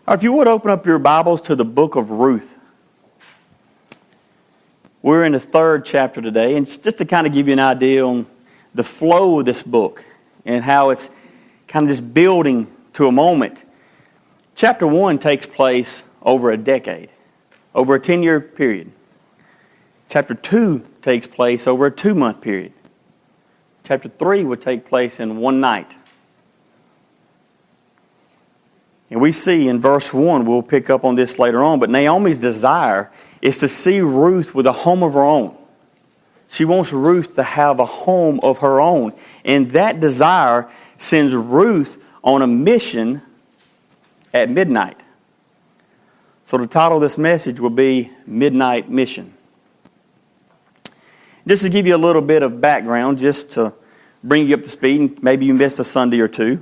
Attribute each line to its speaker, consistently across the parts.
Speaker 1: Or if you would open up your Bibles to the book of Ruth. We're in the 3rd chapter today, and just to kind of give you an idea on the flow of this book and how it's kind of just building to a moment. Chapter 1 takes place over a decade, over a 10-year period. Chapter 2 takes place over a 2-month period. Chapter 3 would take place in one night. And we see in verse 1, we'll pick up on this later on, but Naomi's desire is to see Ruth with a home of her own. She wants Ruth to have a home of her own. And that desire sends Ruth on a mission at midnight. So the title of this message will be Midnight Mission. Just to give you a little bit of background, just to bring you up to speed, and maybe you missed a Sunday or two.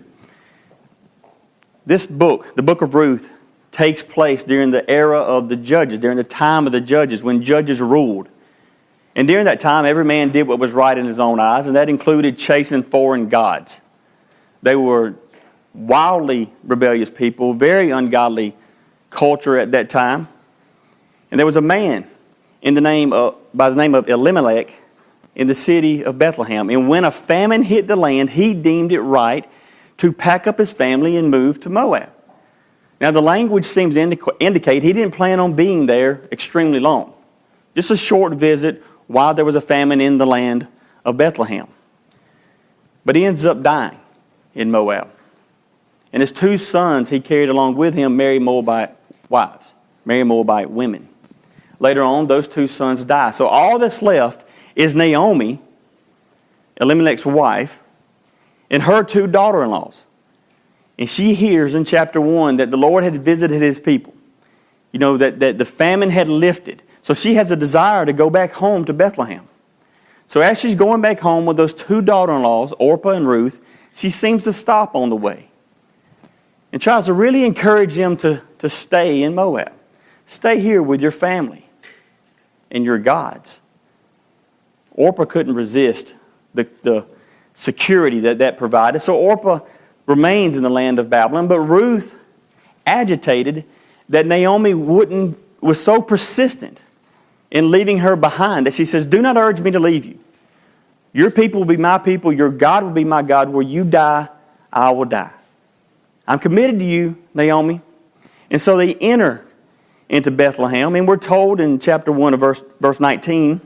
Speaker 1: This book, the book of Ruth, takes place during the era of the judges, during the time of the judges, when judges ruled. And during that time, every man did what was right in his own eyes, and that included chasing foreign gods. They were wildly rebellious people, very ungodly culture at that time. And there was a man by the name of Elimelech in the city of Bethlehem. And when a famine hit the land, he deemed it right to pack up his family and move to Moab. Now, the language seems to indicate he didn't plan on being there extremely long. Just a short visit while there was a famine in the land of Bethlehem. But he ends up dying in Moab. And his 2 sons he carried along with him married Moabite wives, married Moabite women. Later on, those 2 sons die. So all that's left is Naomi, Elimelech's wife, and her 2 daughter-in-laws. And she hears in chapter 1 that the Lord had visited his people. You know, that the famine had lifted. So she has a desire to go back home to Bethlehem. So as she's going back home with those 2 daughter-in-laws, Orpah and Ruth, she seems to stop on the way and tries to really encourage them to stay in Moab. Stay here with your family and your gods. Orpah couldn't resist the security that provided. So Orpah remains in the land of Babylon, but Ruth, agitated that Naomi was so persistent in leaving her behind that she says, "Do not urge me to leave you. Your people will be my people, your God will be my God. Where you die, I will die. I'm committed to you, Naomi." And so they enter into Bethlehem, and we're told in chapter 1 of verse 19,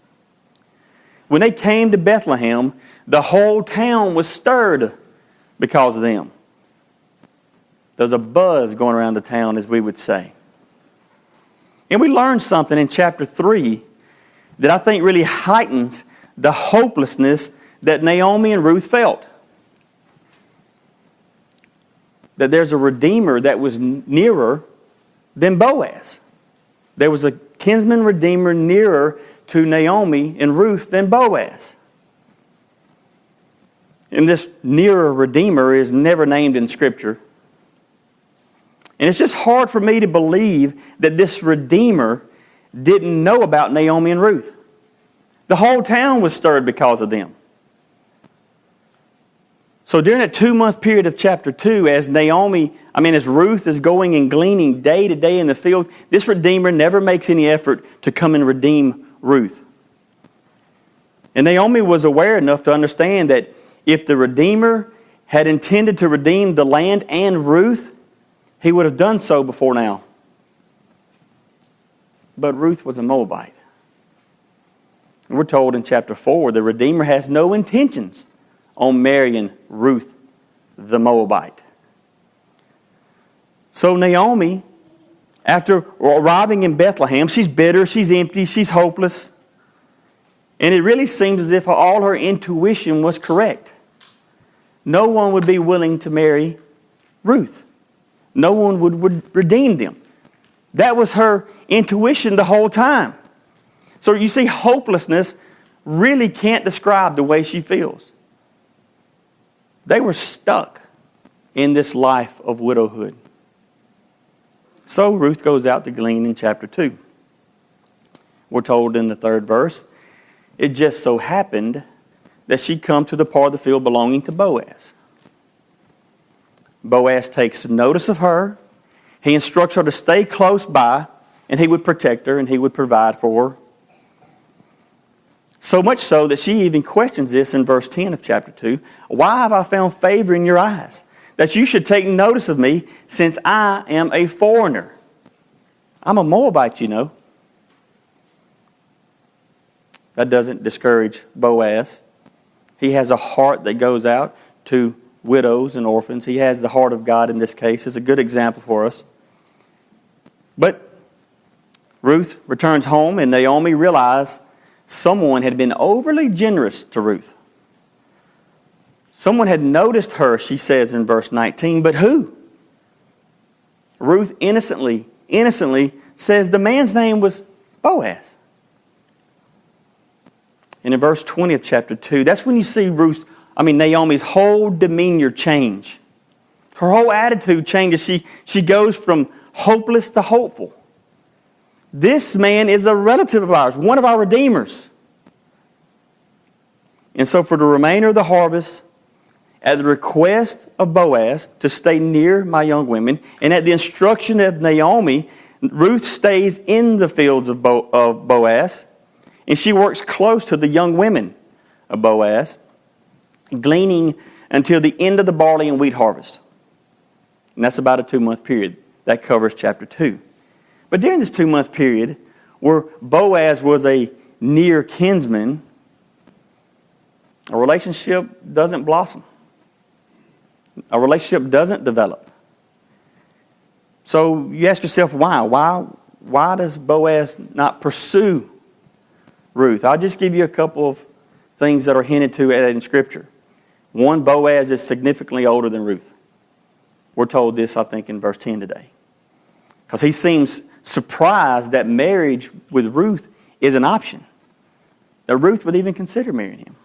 Speaker 1: when they came to Bethlehem, the whole town was stirred because of them. There's a buzz going around the town, as we would say. And we learned something in chapter 3 that I think really heightens the hopelessness that Naomi and Ruth felt. That there's a redeemer that was nearer than Boaz. There was a kinsman redeemer nearer to Naomi and Ruth than Boaz. And this nearer redeemer is never named in Scripture. And it's just hard for me to believe that this redeemer didn't know about Naomi and Ruth. The whole town was stirred because of them. So during that 2-month period of chapter 2, as Ruth is going and gleaning day to day in the field, this redeemer never makes any effort to come and redeem Ruth. And Naomi was aware enough to understand that if the redeemer had intended to redeem the land and Ruth, he would have done so before now. But Ruth was a Moabite. And we're told in chapter 4, the redeemer has no intentions on marrying Ruth the Moabite. So Naomi, after arriving in Bethlehem, she's bitter, she's empty, she's hopeless. And it really seems as if all her intuition was correct. No one would be willing to marry Ruth. No one would redeem them. That was her intuition the whole time. So you see, hopelessness really can't describe the way she feels. They were stuck in this life of widowhood. So Ruth goes out to glean in chapter 2. We're told in the 3rd verse, it just so happened that she'd come to the part of the field belonging to Boaz. Boaz takes notice of her. He instructs her to stay close by, and he would protect her, and he would provide for her. So much so that she even questions this in verse 10 of chapter 2. Why have I found favor in your eyes, that you should take notice of me, since I am a foreigner? I'm a Moabite, you know. That doesn't discourage Boaz. He has a heart that goes out to widows and orphans. He has the heart of God in this case. It's a good example for us. But Ruth returns home, and Naomi realized someone had been overly generous to Ruth. Someone had noticed her, she says in verse 19, but who? Ruth innocently says the man's name was Boaz. And in verse 20 of chapter 2, that's when you see Naomi's whole demeanor change. Her whole attitude changes. She goes from hopeless to hopeful. This man is a relative of ours, one of our redeemers. And so for the remainder of the harvest, at the request of Boaz to stay near my young women, and at the instruction of Naomi, Ruth stays in the fields of Boaz, and she works close to the young women of Boaz, gleaning until the end of the barley and wheat harvest. And that's about a 2-month period. That covers chapter 2. But during this 2-month period, where Boaz was a near kinsman, a relationship doesn't blossom. A relationship doesn't develop. So you ask yourself, why? Why does Boaz not pursue Ruth? I'll just give you a couple of things that are hinted to in Scripture. One, Boaz is significantly older than Ruth. We're told this, I think, in verse 10 today. Because he seems surprised that marriage with Ruth is an option. That Ruth would even consider marrying him.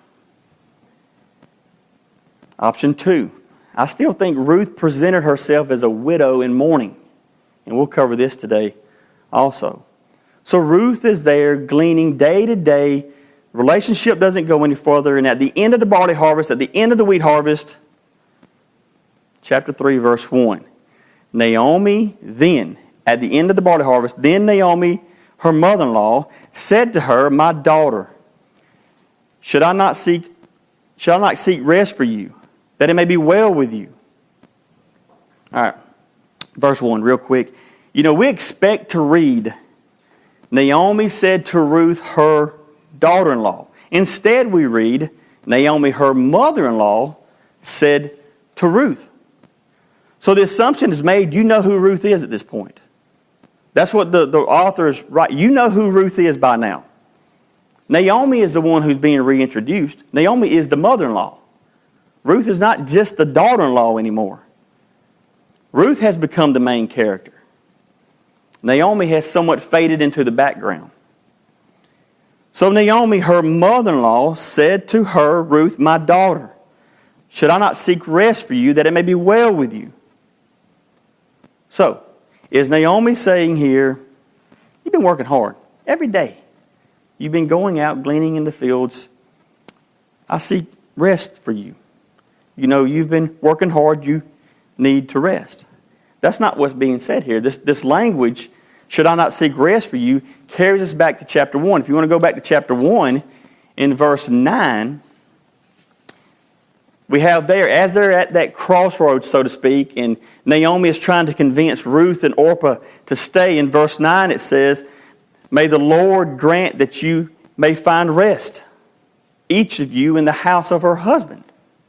Speaker 1: Option 2. I still think Ruth presented herself as a widow in mourning. And we'll cover this today also. So Ruth is there gleaning day to day. Relationship doesn't go any further. And at the end of the barley harvest, at the end of the wheat harvest, chapter 3, verse 1. Naomi then, at the end of the barley harvest, then Naomi, her mother-in-law, said to her, my daughter, shall I not seek rest for you, that it may be well with you? All right, verse 1, real quick. We expect to read, Naomi said to Ruth, her daughter-in-law. Instead, we read, Naomi, her mother-in-law, said to Ruth. So the assumption is made, you know who Ruth is at this point. That's what the author is right. You know who Ruth is by now. Naomi is the one who's being reintroduced. Naomi is the mother-in-law. Ruth is not just the daughter-in-law anymore. Ruth has become the main character. Naomi has somewhat faded into the background. So Naomi, her mother-in-law, said to her, Ruth, my daughter, should I not seek rest for you, that it may be well with you? So, is Naomi saying here, you've been working hard every day. You've been going out, gleaning in the fields. I seek rest for you. You've been working hard. You need to rest. That's not what's being said here. This language, should I not seek rest for you, carries us back to chapter 1. If you want to go back to chapter 1, in verse 9, we have there, as they're at that crossroads, so to speak, and Naomi is trying to convince Ruth and Orpah to stay. In verse 9 it says, may the Lord grant that you may find rest, each of you in the house of her husband.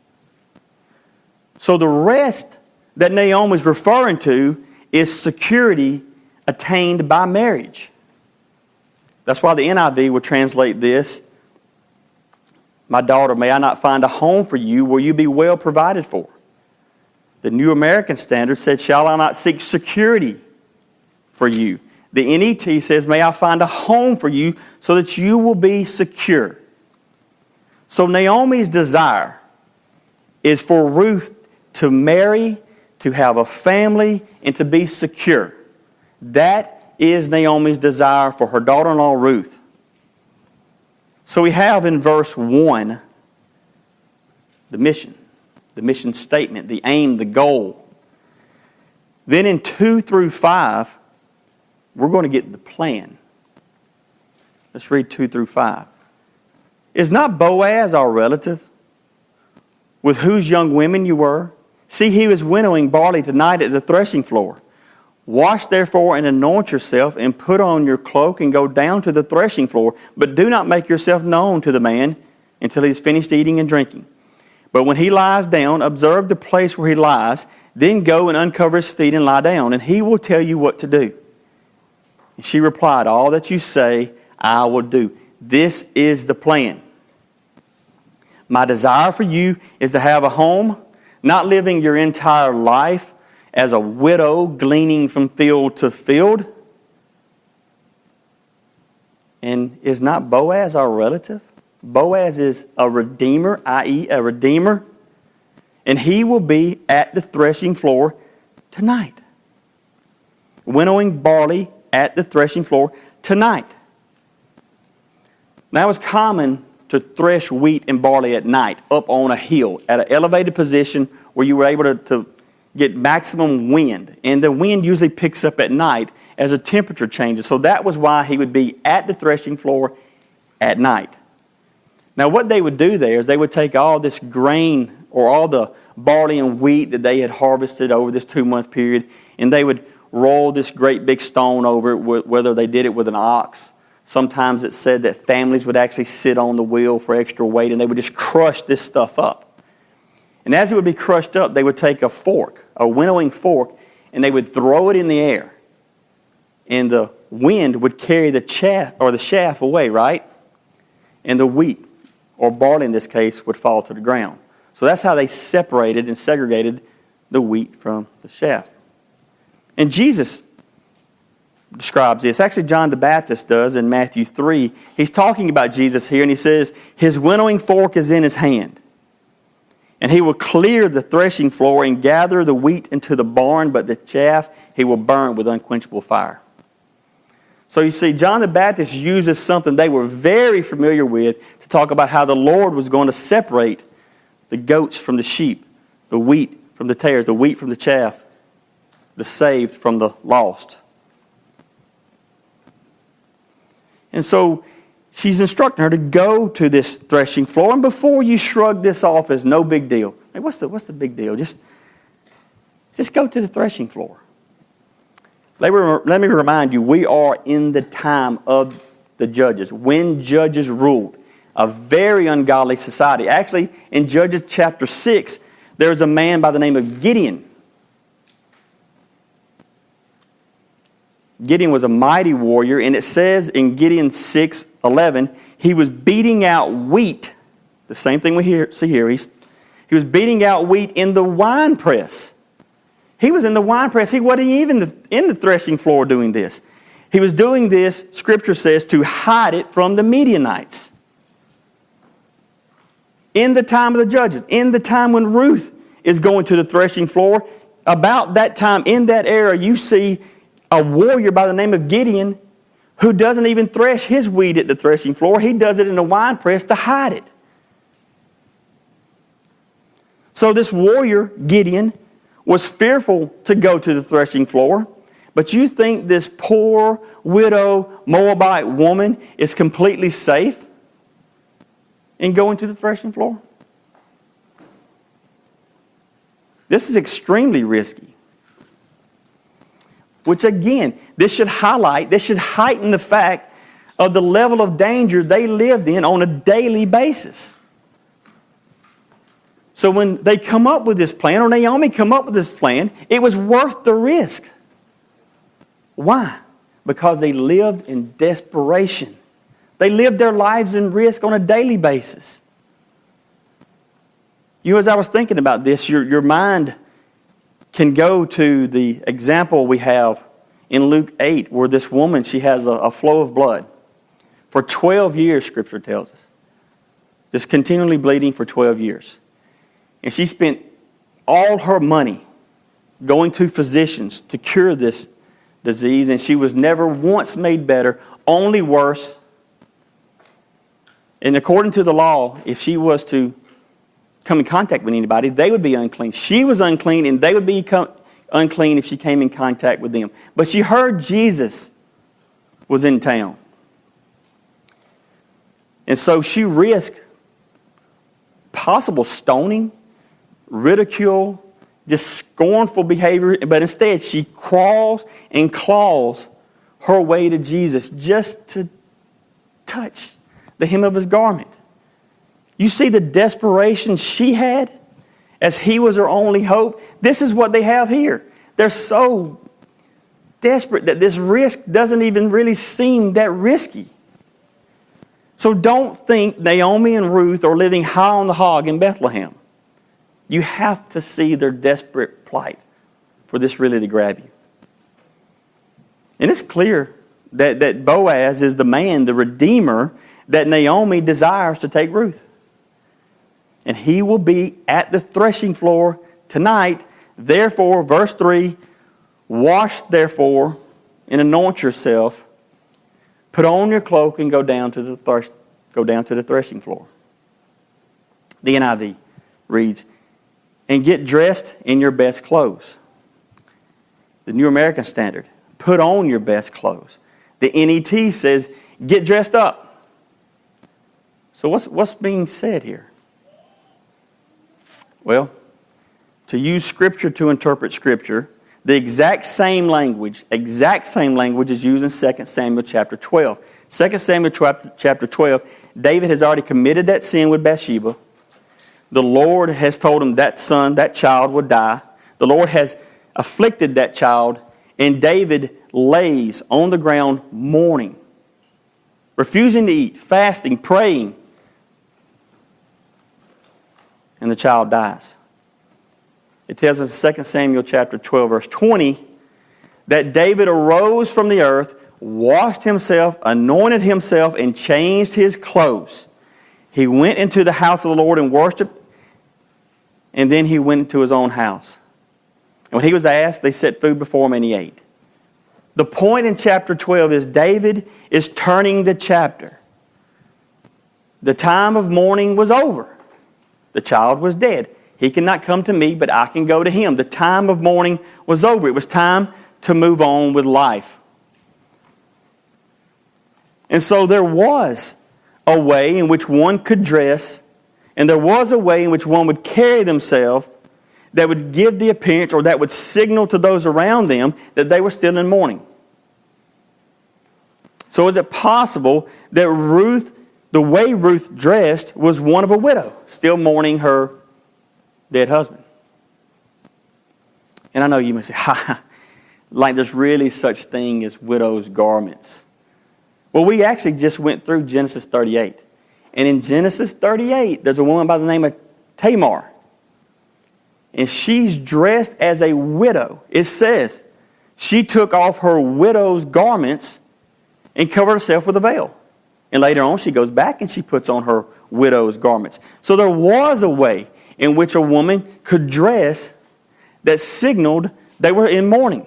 Speaker 1: So the rest that Naomi is referring to is security attained by marriage. That's why the NIV would translate this, my daughter, may I not find a home for you where you be well provided for? The New American Standard said, shall I not seek security for you? The NET says, may I find a home for you so that you will be secure. So Naomi's desire is for Ruth to marry, to have a family, and to be secure. That is Naomi's desire for her daughter-in-law Ruth. So we have in verse 1 the mission statement, the aim, the goal. Then in 2 through 5, we're going to get the plan. Let's read 2 through 5. Is not Boaz our relative, with whose young women you were? See, he was winnowing barley tonight at the threshing floor. Wash therefore and anoint yourself, and put on your cloak, and go down to the threshing floor. But do not make yourself known to the man until he has finished eating and drinking. But when he lies down, observe the place where he lies. Then go and uncover his feet and lie down, and he will tell you what to do. And she replied, all that you say, I will do. This is the plan. My desire for you is to have a home, not living your entire life as a widow gleaning from field to field. And is not Boaz our relative? Boaz is a redeemer, i.e. a redeemer. And he will be at the threshing floor tonight. Winnowing barley at the threshing floor tonight. Now, it was common to thresh wheat and barley at night up on a hill at an elevated position where you were able to get maximum wind. And the wind usually picks up at night as the temperature changes. So that was why he would be at the threshing floor at night. Now, what they would do there is they would take all this grain or all the barley and wheat that they had harvested over this 2-month period, and they would roll this great big stone over it, whether they did it with an ox. Sometimes it said that families would actually sit on the wheel for extra weight, and they would just crush this stuff up. And as it would be crushed up, they would take a fork, a winnowing fork, and they would throw it in the air. And the wind would carry the chaff or the chaff away, right? And the wheat, or barley in this case, would fall to the ground. So that's how they separated and segregated the wheat from the chaff. And Jesus describes this. Actually, John the Baptist does in Matthew 3. He's talking about Jesus here, and he says, his winnowing fork is in his hand. And he will clear the threshing floor and gather the wheat into the barn, but the chaff he will burn with unquenchable fire. So you see, John the Baptist uses something they were very familiar with to talk about how the Lord was going to separate the goats from the sheep, the wheat from the tares, the wheat from the chaff, the saved from the lost. And so she's instructing her to go to this threshing floor. And before you shrug this off as no big deal, hey, what's the big deal? Just go to the threshing floor. Let me remind you, we are in the time of the judges, when judges ruled. A very ungodly society. Actually, in Judges chapter 6, there's a man by the name of Gideon. Gideon was a mighty warrior, and it says in Gideon 6:11, he was beating out wheat. The same thing we see here. He was beating out wheat in the wine press. He was in the wine press. He wasn't even in the threshing floor doing this. He was doing this, Scripture says, to hide it from the Midianites. In the time of the judges, in the time when Ruth is going to the threshing floor, about that time, in that era, you see a warrior by the name of Gideon who doesn't even thresh his wheat at the threshing floor. He does it in a wine press to hide it. So this warrior, Gideon, was fearful to go to the threshing floor. But you think this poor widow Moabite woman is completely safe in going to the threshing floor? This is extremely risky. Which again, this should heighten the fact of the level of danger they lived in on a daily basis. So when they come up with this plan, or Naomi come up with this plan, it was worth the risk. Why? Because they lived in desperation. They lived their lives in risk on a daily basis. You know, as I was thinking about this, your mind can go to the example we have in Luke 8, where this woman, she has a flow of blood. For 12 years, Scripture tells us. Just continually bleeding for 12 years. And she spent all her money going to physicians to cure this disease, and she was never once made better, only worse. And according to the law, if she was to come in contact with anybody, they would be unclean. She was unclean, and they would be unclean if she came in contact with them. But she heard Jesus was in town. And so she risked possible stoning, ridicule, just scornful behavior. But instead, she crawls and claws her way to Jesus just to touch the hem of his garment. You see the desperation she had as he was her only hope? This is what they have here. They're so desperate that this risk doesn't even really seem that risky. So don't think Naomi and Ruth are living high on the hog in Bethlehem. You have to see their desperate plight for this really to grab you. And it's clear that Boaz is the man, the redeemer, that Naomi desires to take Ruth. And he will be at the threshing floor tonight. Therefore, verse 3, wash therefore and anoint yourself. Put on your cloak and go down to the threshing floor. The NIV reads, and get dressed in your best clothes. The New American Standard, put on your best clothes. The NET says, get dressed up. So what's being said here? Well, to use Scripture to interpret Scripture, the exact same language is used in 2 Samuel chapter 12. 2 Samuel chapter 12, David has already committed that sin with Bathsheba. The Lord has told him that child will die. The Lord has afflicted that child, and David lays on the ground mourning, refusing to eat, fasting, praying, and the child dies. It tells us in 2 Samuel chapter 12, verse 20, that David arose from the earth, washed himself, anointed himself, and changed his clothes. He went into the house of the Lord and worshiped, and then he went into his own house. And when he was asked, they set food before him and he ate. The point in chapter 12 is David is turning the chapter. The time of mourning was over. The child was dead. He cannot come to me, but I can go to him. The time of mourning was over. It was time to move on with life. And so there was a way in which one could dress, and there was a way in which one would carry themselves that would give the appearance or that would signal to those around them that they were still in mourning. So is it possible that Ruth, the way Ruth dressed, was one of a widow, still mourning her dead husband? And I know you may say, like there's really such thing as widow's garments. Well, we actually just went through Genesis 38. And in Genesis 38, there's a woman by the name of Tamar. And she's dressed as a widow. It says she took off her widow's garments and covered herself with a veil. And later on, she goes back and she puts on her widow's garments. So there was a way in which a woman could dress that signaled they were in mourning.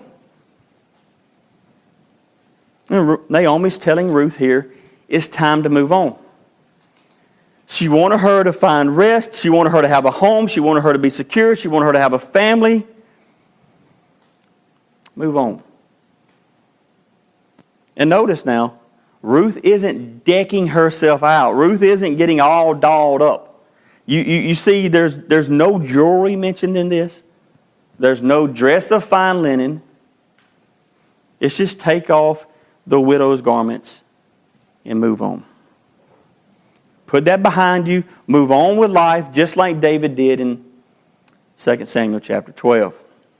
Speaker 1: And Naomi's telling Ruth here, it's time to move on. She wanted her to find rest. She wanted her to have a home. She wanted her to be secure. She wanted her to have a family. Move on. And notice now, Ruth isn't decking herself out. Ruth isn't getting all dolled up. You see, there's no jewelry mentioned in this. There's no dress of fine linen. It's just take off the widow's garments and move on. Put that behind you. Move on with life, just like David did in 2 Samuel chapter 12.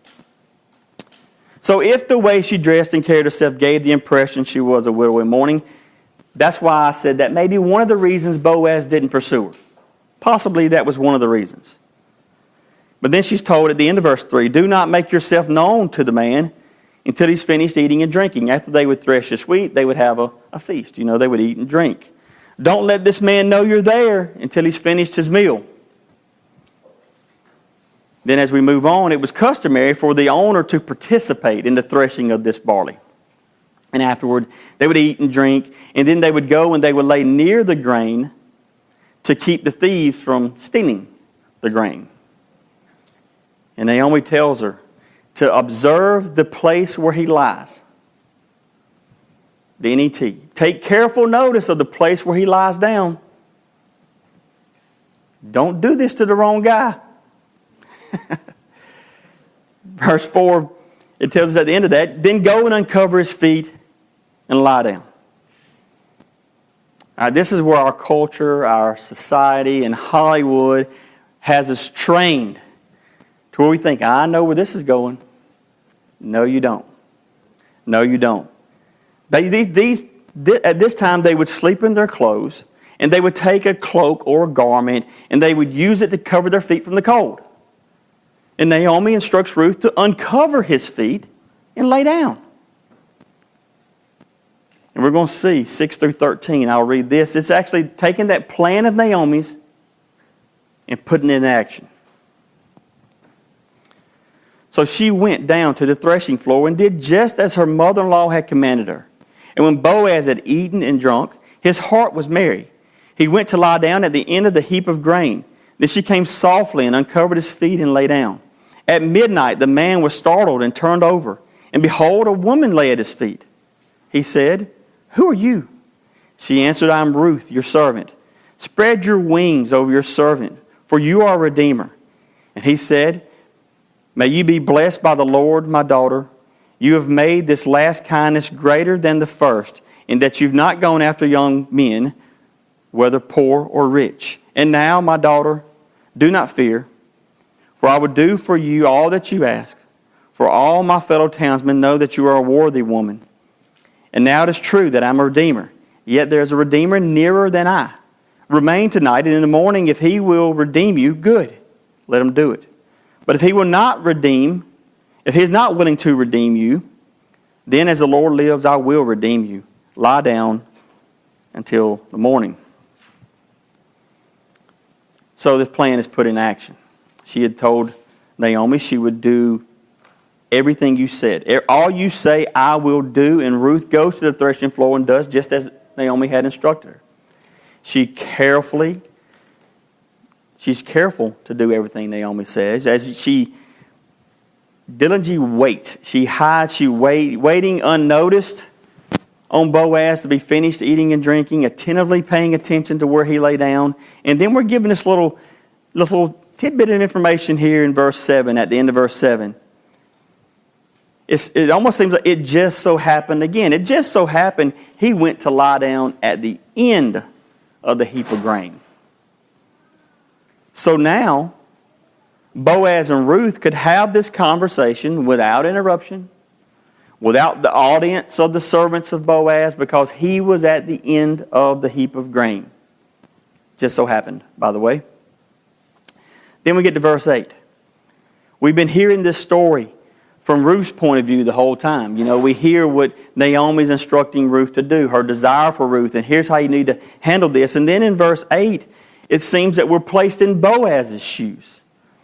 Speaker 1: So if the way she dressed and carried herself gave the impression she was a widow in mourning, that's why I said that maybe one of the reasons Boaz didn't pursue her. Possibly that was one of the reasons. But then she's told at the end of verse 3, do not make yourself known to the man until he's finished eating and drinking. After they would thresh his wheat, they would have a feast. You know, they would eat and drink. Don't let this man know you're there until he's finished his meal. Then as we move on, it was customary for the owner to participate in the threshing of this barley. And afterward, they would eat and drink, and then they would go and they would lay near the grain to keep the thieves from stealing the grain. And Naomi tells her, to observe the place where he lies. The NET. Take careful notice of the place where he lies down. Don't do this to the wrong guy. Verse 4, it tells us at the end of that, then go and uncover his feet and lie down. This is where our culture, our society, and Hollywood has us trained to where we think, I know where this is going. No, you don't. No, you don't. At this time, they would sleep in their clothes, and they would take a cloak or a garment, and they would use it to cover their feet from the cold. And Naomi instructs Ruth to uncover his feet and lay down. And we're going to see 6 through 13. I'll read this. It's actually taking that plan of Naomi's and putting it in action. So she went down to the threshing floor and did just as her mother-in-law had commanded her. And when Boaz had eaten and drunk, his heart was merry. He went to lie down at the end of the heap of grain. Then she came softly and uncovered his feet and lay down. At midnight the man was startled and turned over. And behold, a woman lay at his feet. He said, "Who are you?" She answered, "I am Ruth, your servant. Spread your wings over your servant, for you are a redeemer." And he said, "May you be blessed by the Lord, my daughter. You have made this last kindness greater than the first, in that you've not gone after young men, whether poor or rich. And now, my daughter, do not fear, for I will do for you all that you ask. For all my fellow townsmen know that you are a worthy woman. And now it is true that I am a redeemer, yet there is a redeemer nearer than I. Remain tonight, and in the morning, if he will redeem you, good, let him do it. But if he will not redeem, if he is not willing to redeem you, then as the Lord lives, I will redeem you. Lie down until the morning." So this plan is put in action. She had told Naomi she would do everything you said. All you say, I will do. And Ruth goes to the threshing floor and does just as Naomi had instructed her. She's careful to do everything Naomi says. As she diligently waits. She hides, waiting unnoticed on Boaz to be finished eating and drinking, attentively paying attention to where he lay down. And then we're given this little tidbit of information here in verse 7, at the end of verse 7. It almost seems like it just so happened again. It just so happened he went to lie down at the end of the heap of grain. So now, Boaz and Ruth could have this conversation without interruption, without the audience of the servants of Boaz, because he was at the end of the heap of grain. Just so happened, by the way. Then we get to verse 8. We've been hearing this story from Ruth's point of view the whole time. You know, we hear what Naomi's instructing Ruth to do, her desire for Ruth, and here's how you need to handle this. And then in verse 8, it seems that we're placed in Boaz's shoes.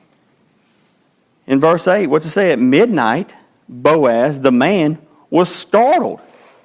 Speaker 1: In verse 8, what's it say? At midnight, Boaz, the man, was startled.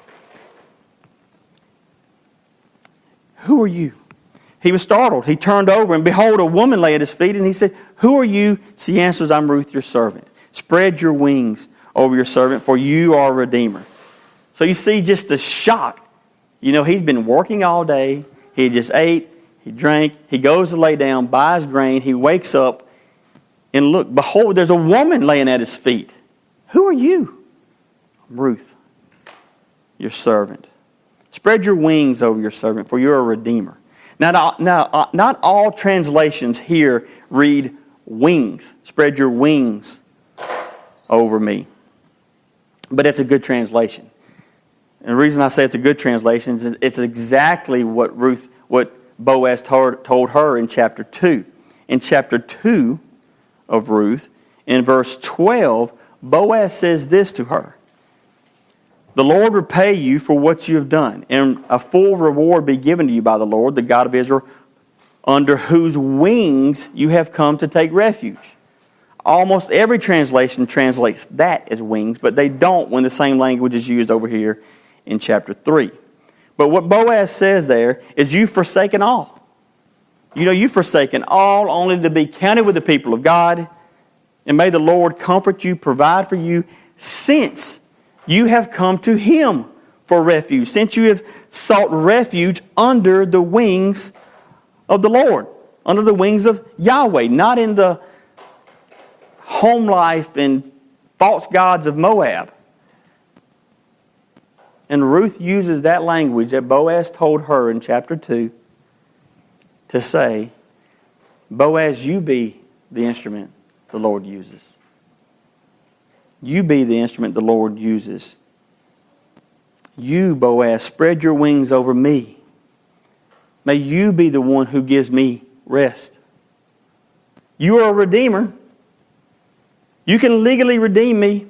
Speaker 1: "Who are you?" He was startled. He turned over, and behold, a woman lay at his feet, and he said, "Who are you?" She answers, "I'm Ruth, your servant. Spread your wings over your servant, for you are a redeemer." So you see just the shock. You know, he's been working all day. He just ate, he drank, he goes to lay down, buys grain, he wakes up, and look, behold, there's a woman laying at his feet. "Who are you?" "I'm Ruth, your servant. Spread your wings over your servant, for you're a redeemer." Now, not all translations here read wings. Spread your wings over me. But it's a good translation. And the reason I say it's a good translation is it's exactly what Boaz told her in chapter 2. In chapter 2 of Ruth, in verse 12, Boaz says this to her: "The Lord repay you for what you have done, and a full reward be given to you by the Lord, the God of Israel, under whose wings you have come to take refuge." Almost every translation translates that as wings, but they don't when the same language is used over here in chapter 3. But what Boaz says there is, you've forsaken all. You know, you've forsaken all only to be counted with the people of God. And may the Lord comfort you, provide for you, since you have come to Him for refuge, since you have sought refuge under the wings of the Lord, under the wings of Yahweh, not in the home life and false gods of Moab. And Ruth uses that language that Boaz told her in chapter 2 to say, Boaz, you be the instrument the Lord uses. You be the instrument the Lord uses. You, Boaz, spread your wings over me. May you be the one who gives me rest. You are a redeemer. You can legally redeem me.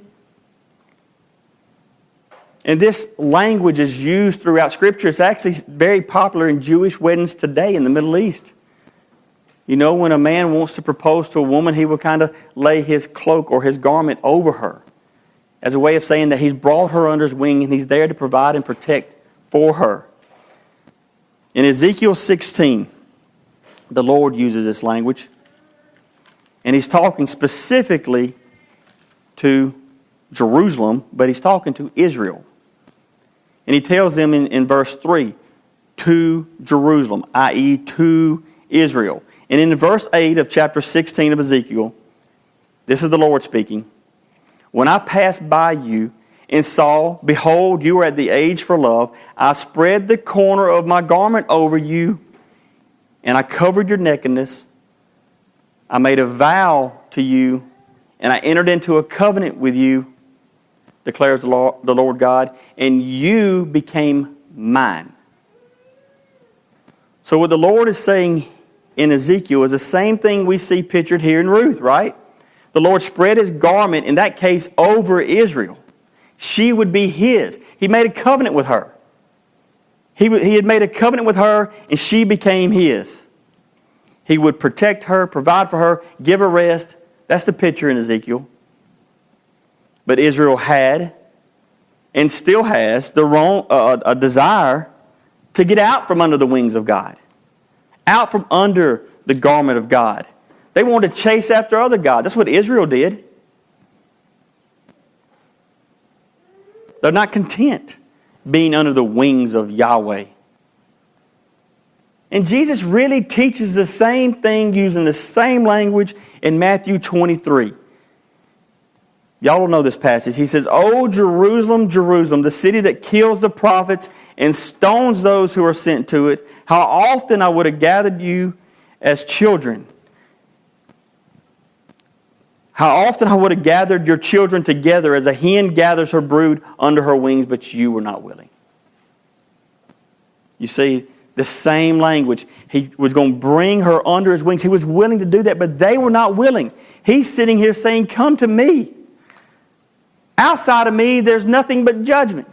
Speaker 1: And this language is used throughout Scripture. It's actually very popular in Jewish weddings today in the Middle East. You know, when a man wants to propose to a woman, he will kind of lay his cloak or his garment over her as a way of saying that he's brought her under his wing and he's there to provide and protect for her. In Ezekiel 16, the Lord uses this language. And He's talking specifically to Jerusalem, but He's talking to Israel. And He tells them in verse 3, to Jerusalem, i.e. to Israel. And in verse 8 of chapter 16 of Ezekiel, this is the Lord speaking. When I passed by you and saw, behold, you were at the age for love, I spread the corner of my garment over you, and I covered your nakedness. I made a vow to you, and I entered into a covenant with you, declares the Lord God, and you became mine. So what the Lord is saying in Ezekiel is the same thing we see pictured here in Ruth, right? The Lord spread His garment, in that case, over Israel. She would be His. He made a covenant with her. He had made a covenant with her, and she became His. He would protect her, provide for her, give her rest. That's the picture in Ezekiel. But Israel had, and still has, a desire to get out from under the wings of God. Out from under the garment of God. They wanted to chase after other gods. That's what Israel did. They're not content being under the wings of Yahweh. And Jesus really teaches the same thing using the same language in Matthew 23. Y'all will know this passage. He says, "O Jerusalem, Jerusalem, the city that kills the prophets and stones those who are sent to it, how often I would have gathered you as children. How often I would have gathered your children together as a hen gathers her brood under her wings, but you were not willing." You see, the same language. He was going to bring her under His wings. He was willing to do that, but they were not willing. He's sitting here saying, "Come to me. Outside of me, there's nothing but judgment."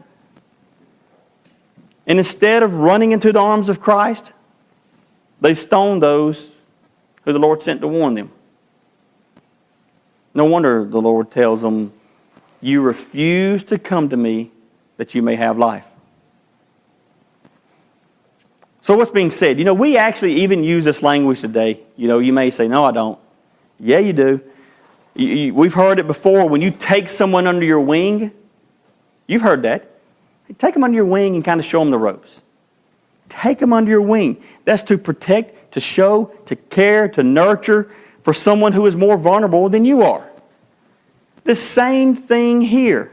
Speaker 1: And instead of running into the arms of Christ, they stoned those who the Lord sent to warn them. No wonder the Lord tells them, "You refuse to come to me that you may have life." So what's being said? You know, we actually even use this language today. You know, you may say, "No, I don't." Yeah, you do. We've heard it before. When you take someone under your wing, you've heard that. Take them under your wing and kind of show them the ropes. Take them under your wing. That's to protect, to show, to care, to nurture for someone who is more vulnerable than you are. The same thing here.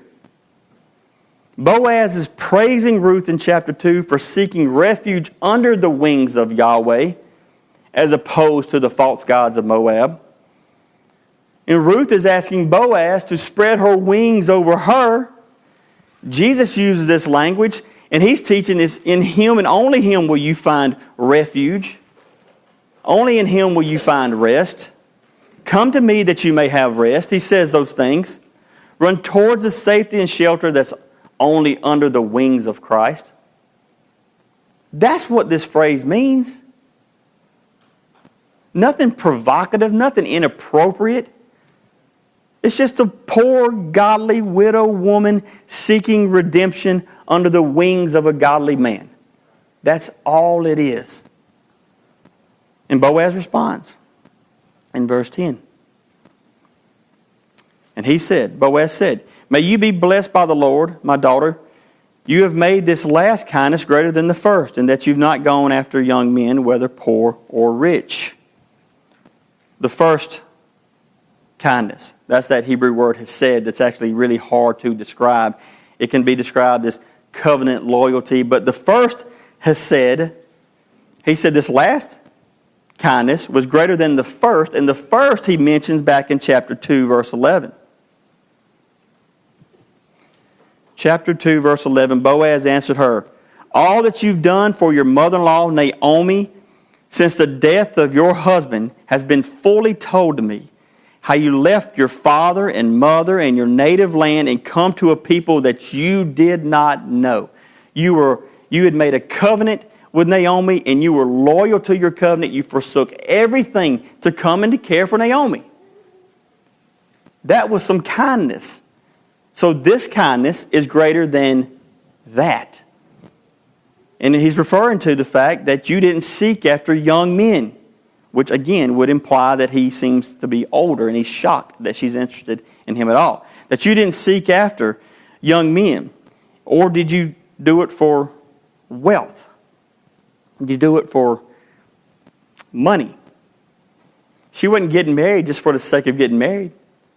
Speaker 1: Boaz is praising Ruth in chapter 2 for seeking refuge under the wings of Yahweh as opposed to the false gods of Moab. And Ruth is asking Boaz to spread her wings over her. Jesus uses this language, and He's teaching this: in Him and only Him will you find refuge. Only in Him will you find rest. Come to me that you may have rest. He says those things. Run towards the safety and shelter that's only under the wings of Christ. That's what this phrase means. Nothing provocative, nothing inappropriate. It's just a poor, godly widow woman seeking redemption under the wings of a godly man. That's all it is. And Boaz responds in verse 10. And he said, Boaz said, may you be blessed by the Lord, my daughter. You have made this last kindness greater than the first, and that you've not gone after young men, whether poor or rich. The first kindness, that's that Hebrew word hesed that's actually really hard to describe. It can be described as covenant loyalty, but the first hesed, he said this last kindness was greater than the first, and the first he mentions back in chapter 2, verse 11. Chapter 2, verse 11, Boaz answered her, all that you've done for your mother-in-law, Naomi, since the death of your husband has been fully told to me, how you left your father and mother and your native land and come to a people that you did not know. You had made a covenant with Naomi, and you were loyal to your covenant. You forsook everything to come and to care for Naomi. That was some kindness. So this kindness is greater than that. And he's referring to the fact that you didn't seek after young men, which again would imply that he seems to be older, and he's shocked that she's interested in him at all. That you didn't seek after young men. Or did you do it for wealth? Did you do it for money? She wasn't getting married just for the sake of getting married.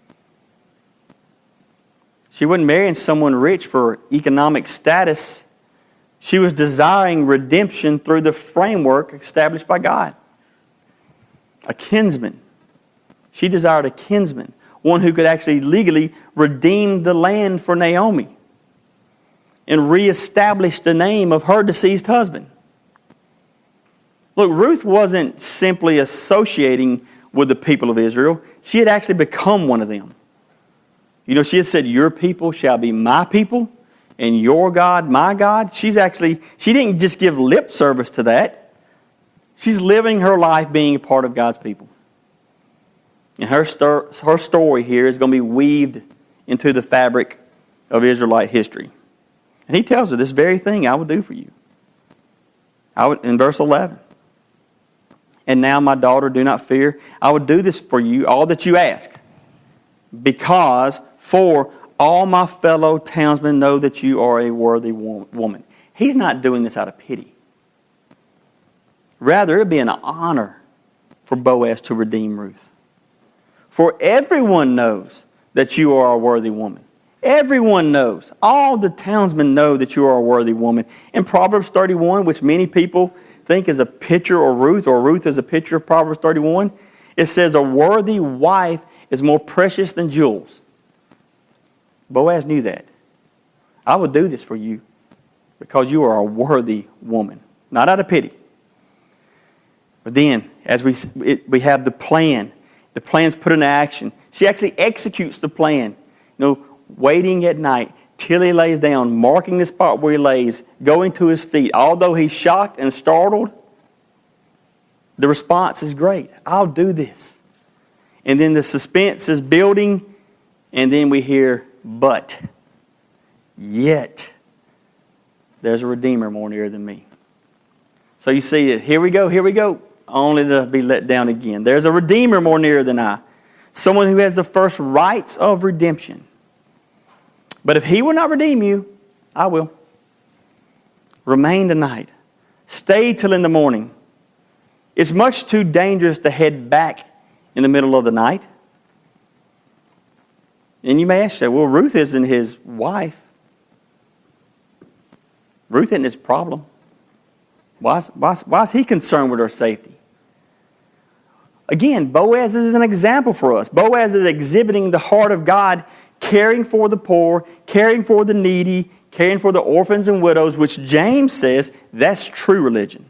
Speaker 1: She wasn't marrying someone rich for economic status. She was desiring redemption through the framework established by God. A kinsman. She desired a kinsman. One who could actually legally redeem the land for Naomi and reestablish the name of her deceased husband. Look, Ruth wasn't simply associating with the people of Israel. She had actually become one of them. You know, she had said, your people shall be my people, and your God, my God. She didn't just give lip service to that. She's living her life being a part of God's people. And her story here is going to be weaved into the fabric of Israelite history. And he tells her, this very thing I will do for you. In verse 11. And now, my daughter, do not fear. I will do this for you, all that you ask. For all my fellow townsmen know that you are a worthy woman. He's not doing this out of pity. Rather, it would be an honor for Boaz to redeem Ruth. For everyone knows that you are a worthy woman. Everyone knows. All the townsmen know that you are a worthy woman. In Proverbs 31, which many people think is a picture of Ruth, or Ruth is a picture of Proverbs 31, it says a worthy wife is more precious than jewels. Boaz knew that. I will do this for you because you are a worthy woman. Not out of pity. But then, as we have the plan. The plan's put into action. She actually executes the plan. Waiting at night till he lays down, marking the spot where he lays, going to his feet. Although he's shocked and startled, the response is great. I'll do this. And then the suspense is building, and then we hear, but yet there's a Redeemer more near than me. So you see it. Here we go, only to be let down again. There's a Redeemer more near than I. Someone who has the first rights of redemption. But if he will not redeem you, I will. Remain tonight. Stay till in the morning. It's much too dangerous to head back in the middle of the night. And you may ask yourself, well, Ruth isn't his wife. Ruth isn't his problem. Why is he concerned with her safety? Again, Boaz is an example for us. Boaz is exhibiting the heart of God, caring for the poor, caring for the needy, caring for the orphans and widows, which James says that's true religion.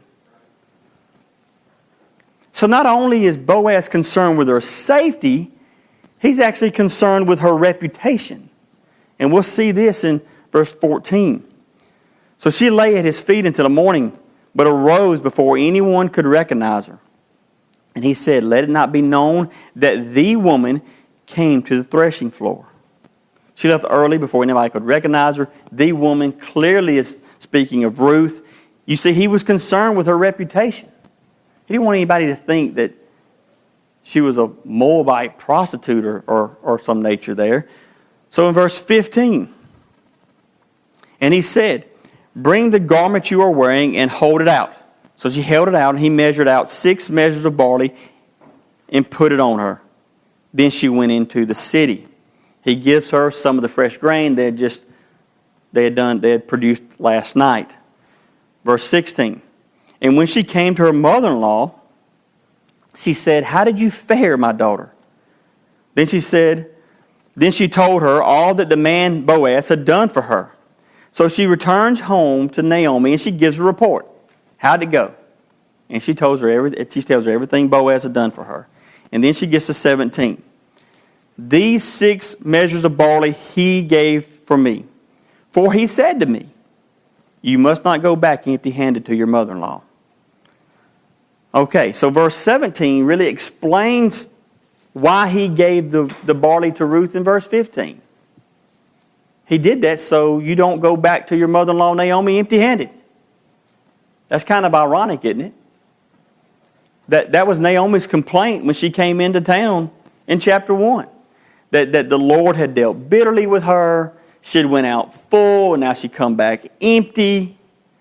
Speaker 1: So not only is Boaz concerned with her safety, he's actually concerned with her reputation. And we'll see this in verse 14. So she lay at his feet until the morning, but arose before anyone could recognize her. And he said, let it not be known that the woman came to the threshing floor. She left early before anybody could recognize her. The woman clearly is speaking of Ruth. You see, he was concerned with her reputation. He didn't want anybody to think that She was a Moabite prostitute or some nature there. So in verse 15, and he said, bring the garment you are wearing and hold it out. So she held it out, and he measured out 6 measures of barley and put it on her. Then she went into the city. He gives her some of the fresh grain they had produced last night. Verse 16. And when she came to her mother-in-law, she said, how did you fare, my daughter? Then she told her all that the man Boaz had done for her. So she returns home to Naomi, and she gives a report. How'd it go? And she tells her everything Boaz had done for her. And then she gets to 17. These 6 measures of barley he gave for me. For he said to me, you must not go back empty-handed to your mother-in-law. Okay, so verse 17 really explains why he gave the barley to Ruth in verse 15. He did that so you don't go back to your mother-in-law Naomi empty-handed. That's kind of ironic, isn't it? That was Naomi's complaint when she came into town in chapter 1. That the Lord had dealt bitterly with her. She had went out full, and now she come back empty.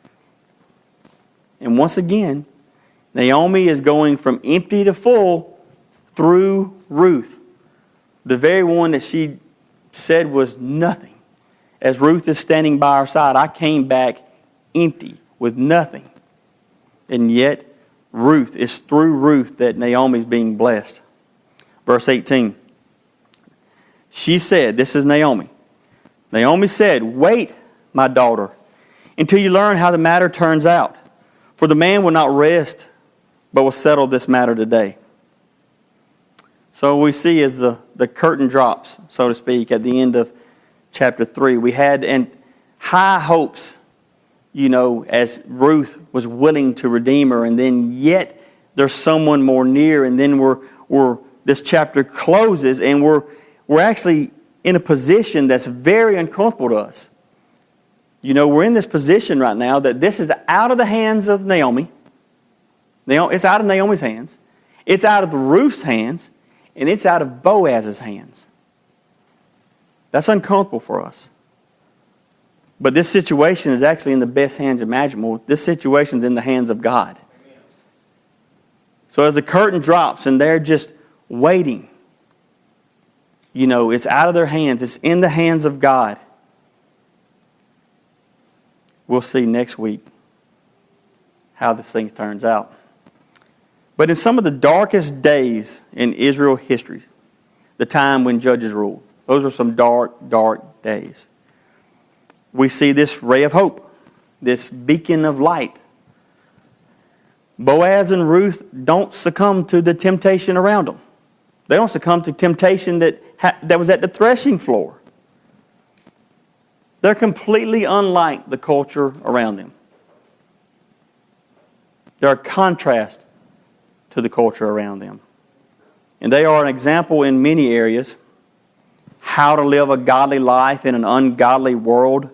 Speaker 1: And once again, Naomi is going from empty to full through Ruth, the very one that she said was nothing. As Ruth is standing by her side, I came back empty with nothing. And yet, it's through Ruth that Naomi's being blessed. Verse 18. She said, this is Naomi. Naomi said, wait, my daughter, until you learn how the matter turns out. For the man will not rest, but will settle this matter today. So we see as the curtain drops, so to speak, at the end of chapter 3, we had high hopes, as Ruth was willing to redeem her, and then yet there's someone more near, and then this chapter closes, and we're actually in a position that's very uncomfortable to us. We're in this position right now that this is out of the hands of Naomi. It's out of Naomi's hands. It's out of Ruth's hands. And it's out of Boaz's hands. That's uncomfortable for us. But this situation is actually in the best hands imaginable. This situation is in the hands of God. So as the curtain drops and they're just waiting, it's out of their hands. It's in the hands of God. We'll see next week how this thing turns out. But in some of the darkest days in Israel history, the time when judges ruled, those were some dark, dark days. We see this ray of hope, this beacon of light. Boaz and Ruth don't succumb to the temptation around them. They don't succumb to temptation that was at the threshing floor. They're completely unlike the culture around them. They're a contrast to the culture around them. And they are an example in many areas how to live a godly life in an ungodly world.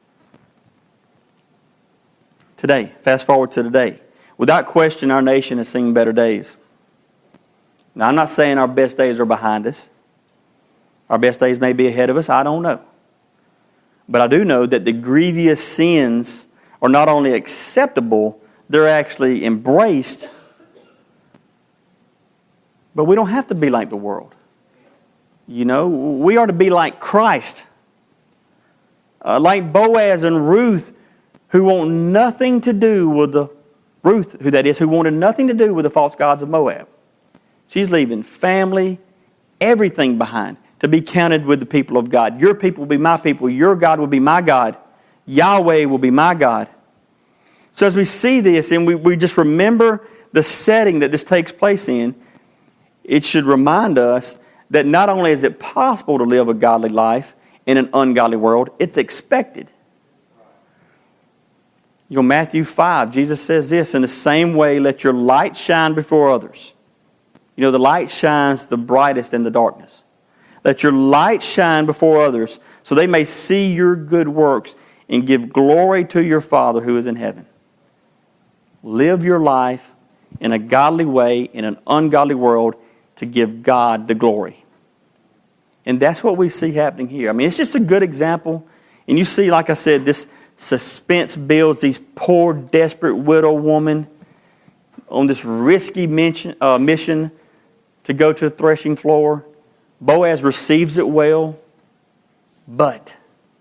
Speaker 1: Today, fast forward to today. Without question, our nation has seen better days. Now, I'm not saying our best days are behind us. Our best days may be ahead of us. I don't know. But I do know that the grievous sins are not only acceptable, they're actually embraced. But we don't have to be like the world. We are to be like Christ. Like Boaz and Ruth, who want nothing to do with who wanted nothing to do with the false gods of Moab. She's leaving family, everything behind to be counted with the people of God. Your people will be my people. Your God will be my God. Yahweh will be my God. So as we see this and we just remember the setting that this takes place in, it should remind us that not only is it possible to live a godly life in an ungodly world, it's expected. Matthew 5, Jesus says this, in the same way, let your light shine before others. The light shines the brightest in the darkness. Let your light shine before others so they may see your good works and give glory to your Father who is in heaven. Live your life in a godly way in an ungodly world to give God the glory. And that's what we see happening here. I mean, it's just a good example. And you see, like I said, this suspense builds, these poor, desperate widow woman on this risky mission to go to the threshing floor. Boaz receives it well, but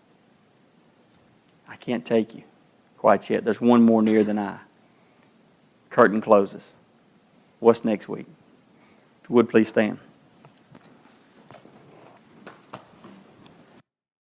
Speaker 1: I can't take you quite yet. There's one more near than I. Curtain closes. What's next week? If you would, please stand.